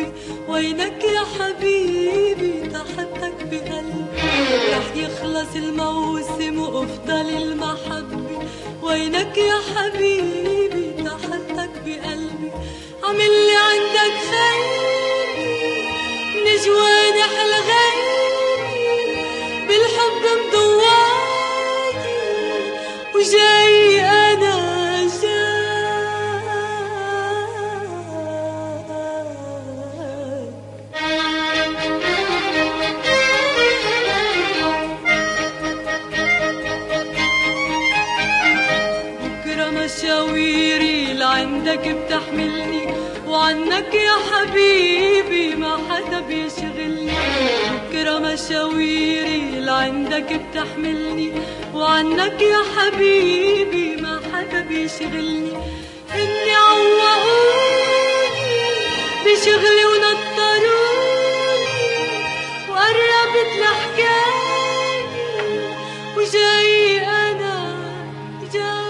محبي، وينك يا حبيبي تحتك بقلبي، رح يخلص الموسم وافضل المحبة، وينك يا حبيبي تحتك بقلبي، عملي عندك خيبي من جوانح الغيبي، بالحب مضوعتي وجاي أنا جاي. بكرة مشاويري لعندك بتحملني، وعنك يا حبيبي ما حدا بيشغلني. بكرة مشاويري لعندك بتحملني، وعنك يا حبيبي ما حدا بيشغلني. إني عوقوني بشغلي ونطروني، وقربت لحكايتي وجاي أنا جاي.